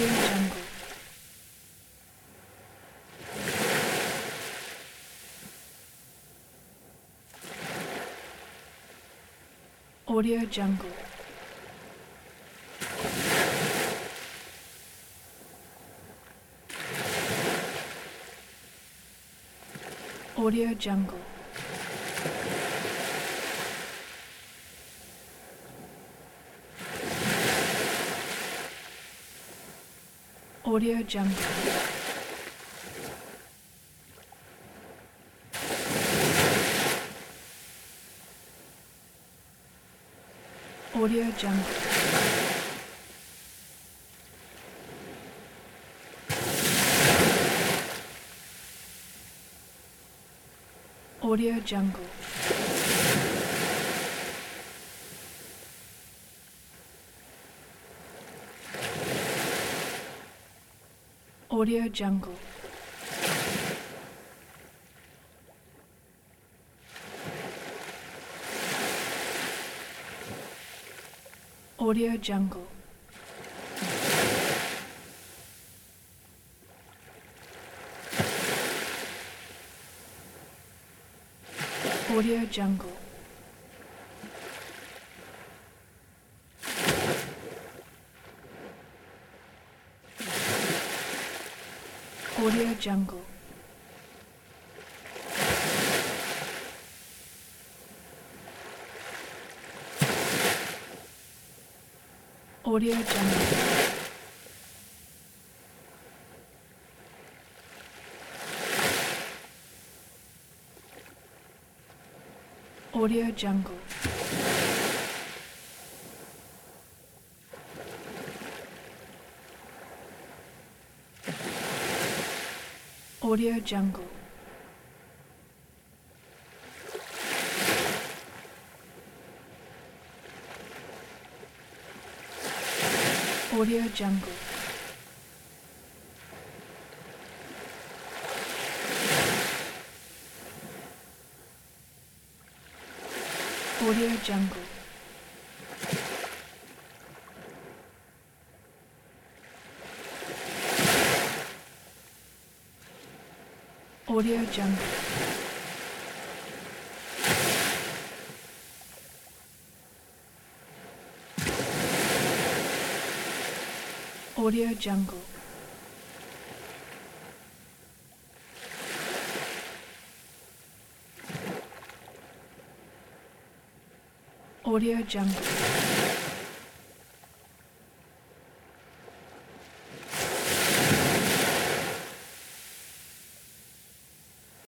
Audio Jungle. Audio Jungle. Audio Jungle. Audio Jungle. Audio Jungle. Audio Jungle. Audio Jungle. Audio Jungle. Audio Jungle. Audio Jungle. Audio Jungle. Audio Jungle. Audio Jungle. Audio Jungle. Audio Jungle. Audio Jungle. Audio Jungle. Audio Jungle.